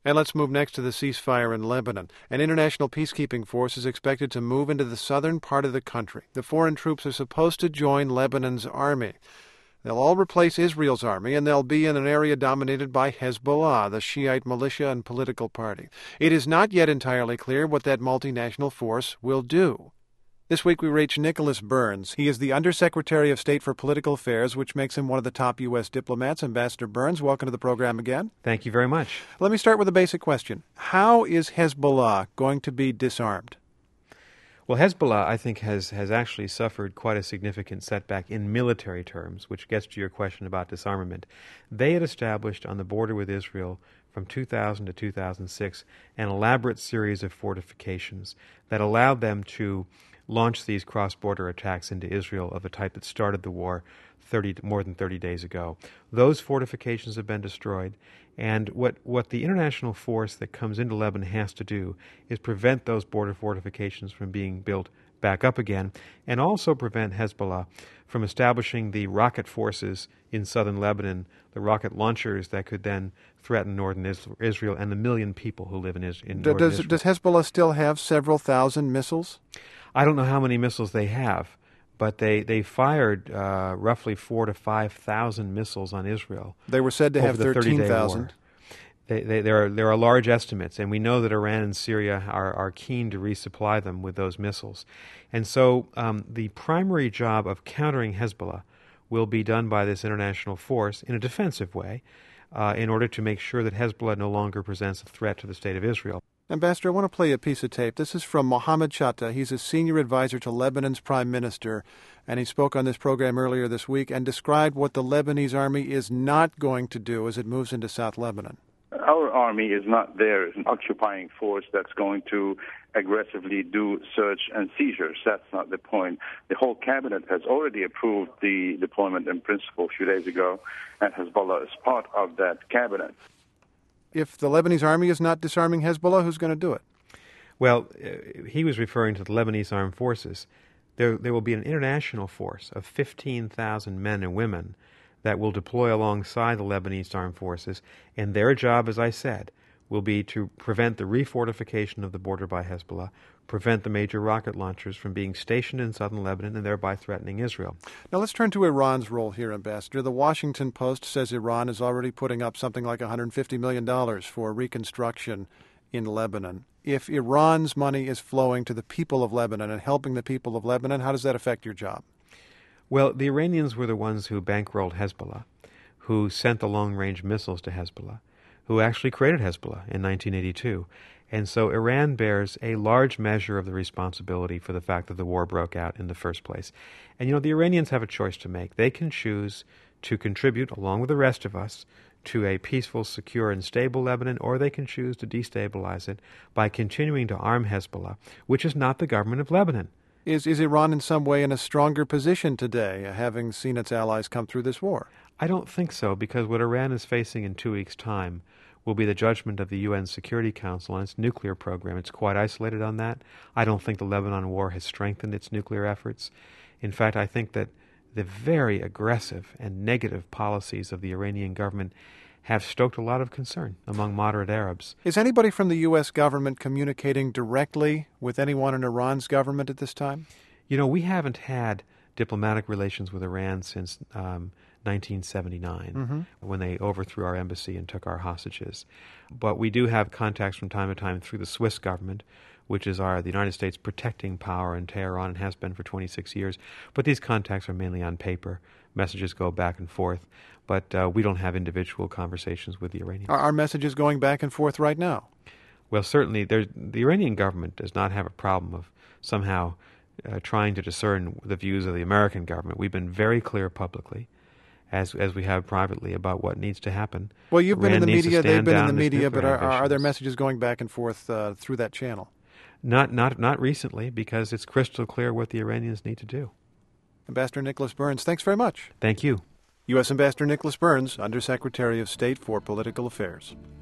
And let's move next to the ceasefire in Lebanon. An international peacekeeping force is expected to move into the southern part of the country. The foreign troops are supposed to join Lebanon's army. They'll all replace Israel's army, and they'll be in an area dominated by Hezbollah, the Shiite militia and political party. It is not yet entirely clear what that multinational force will do. This week we reach Nicholas Burns. He is the Undersecretary of State for Political Affairs, which makes him one of the top U.S. diplomats. Ambassador Burns, welcome to the program again. Thank you very much. Let me start with a basic question. How is Hezbollah going to be disarmed? Well, Hezbollah, I think, has actually suffered quite a significant setback in military terms, which gets to your question about disarmament. They had established on the border with Israel from 2000 to 2006 an elaborate series of fortifications that allowed them to launch these cross-border attacks into Israel of a type that started the war more than 30 days ago. Those fortifications have been destroyed, and what the international force that comes into Lebanon has to do is prevent those border fortifications from being built back up again, and also prevent Hezbollah from establishing the rocket forces in southern Lebanon, the rocket launchers that could then threaten northern Israel and the million people who live in northern Israel. Does Hezbollah still have several thousand missiles? I don't know how many missiles they have, but they fired roughly 4,000 to 5,000 missiles on Israel. They were said to have 13,000. There are large estimates, and we know that Iran and Syria are keen to resupply them with those missiles. And so the primary job of countering Hezbollah will be done by this international force in a defensive way in order to make sure that Hezbollah no longer presents a threat to the state of Israel. Ambassador, I want to play a piece of tape. This is from Mohammed Shatta. He's a senior advisor to Lebanon's prime minister, and he spoke on this program earlier this week and described what the Lebanese army is not going to do as it moves into South Lebanon. Our army is not there as an occupying force that's going to aggressively do search and seizures. That's not the point. The whole cabinet has already approved the deployment in principle a few days ago, and Hezbollah is part of that cabinet. If the Lebanese army is not disarming Hezbollah, who's going to do it? Well, he was referring to the Lebanese armed forces. There will be an international force of 15,000 men and women that will deploy alongside the Lebanese armed forces, and their job, as I said, will be to prevent the refortification of the border by Hezbollah, prevent the major rocket launchers from being stationed in southern Lebanon and thereby threatening Israel. Now let's turn to Iran's role here, Ambassador. The Washington Post says Iran is already putting up something like $150 million for reconstruction in Lebanon. If Iran's money is flowing to the people of Lebanon and helping the people of Lebanon, how does that affect your job? Well, the Iranians were the ones who bankrolled Hezbollah, who sent the long-range missiles to Hezbollah, who actually created Hezbollah in 1982. And so Iran bears a large measure of the responsibility for the fact that the war broke out in the first place. And, the Iranians have a choice to make. They can choose to contribute, along with the rest of us, to a peaceful, secure, and stable Lebanon, or they can choose to destabilize it by continuing to arm Hezbollah, which is not the government of Lebanon. Is Iran in some way in a stronger position today, having seen its allies come through this war? I don't think so, because what Iran is facing in 2 weeks' time will be the judgment of the UN Security Council on its nuclear program. It's quite isolated on that. I don't think the Lebanon war has strengthened its nuclear efforts. In fact, I think that the very aggressive and negative policies of the Iranian government have stoked a lot of concern among moderate Arabs. Is anybody from the U.S. government communicating directly with anyone in Iran's government at this time? We haven't had diplomatic relations with Iran since 1979, when they overthrew our embassy and took our hostages. But we do have contacts from time to time through the Swiss government, which is the United States protecting power in Tehran and has been for 26 years. But these contacts are mainly on paper. Messages go back and forth, but we don't have individual conversations with the Iranians. Are messages going back and forth right now? Well, certainly. The Iranian government does not have a problem of somehow trying to discern the views of the American government. We've been very clear publicly, as we have privately, about what needs to happen. Well, you've been in the media, they've been in the media, but are there messages going back and forth through that channel? Not recently, because it's crystal clear what the Iranians need to do. Ambassador Nicholas Burns, thanks very much. Thank you. U.S. Ambassador Nicholas Burns, Undersecretary of State for Political Affairs.